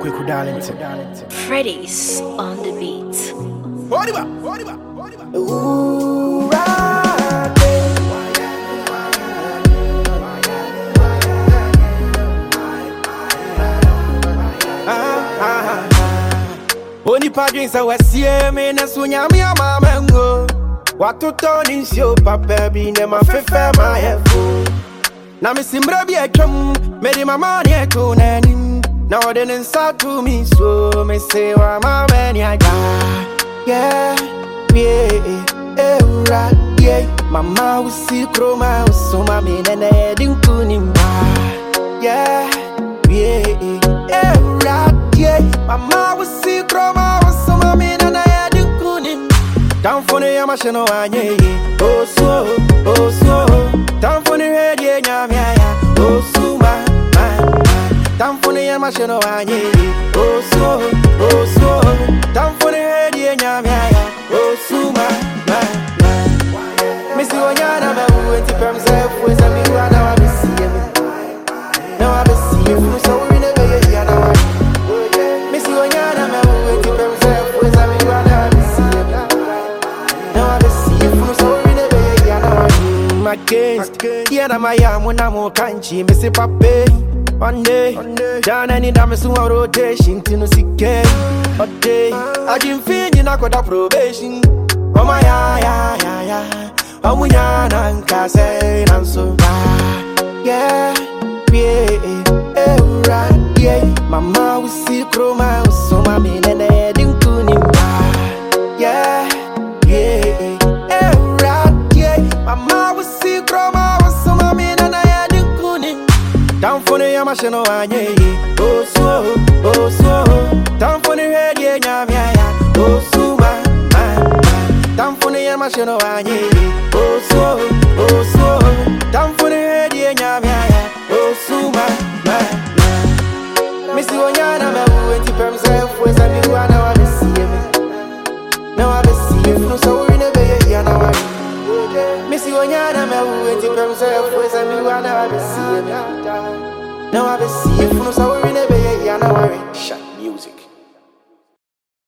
Quick Darlington. Freddy's on the beat. Ooh, Oni padrin sa wasie me na sunyami amamengo. Watu toni sio papa bi ne ma fefe ma hefo. Na me simbra bi atwam, me di mama ne ko nanim. Na ode ne nsa to me so me say wa mama ni aga. Yeah, right, yeah. Mama usi kroma usoma me nene dinkunim. Yeah, right, yeah. Mama usi kroma usoma me nene dinkunim. Down for the yamashino anye. Oh so. Down for the head yeah nyamya. Oh suma. Down for the yamashino anye. Oh so. Down for the head yeah nyamya. Oh suma. Missy Wanyana, I'm going to come self with a new one. Now I see him. Now I see him. So we never hear now. Missy Wanyana, I'm going to come self with a new one. Now I see him. Now I see him. So we never hear now. My case, yeah, my yam when I'm more country. Missy Papa, one day, John, any damn soon rotation to no sick. A day, I didn't feel you not got a probation. Oh my, yeah. Amunyana nkase nanso yeah right yeah mama usi kroma usoma me nene dinkuni yeah right yeah mama usi kroma usoma me nene dinkuni down for the yamashino anye oh so down for the head yeah nyamya oh suma down for the yamashino anye oh so down for the head yeah nyamya oh suma Missy Wanyana me went to come self with a new one. Now I see him. Now I see him. So we never hear now. Missy Wanyana me went to come self with a new one. Now I see him. Now I see him. So we never hear now.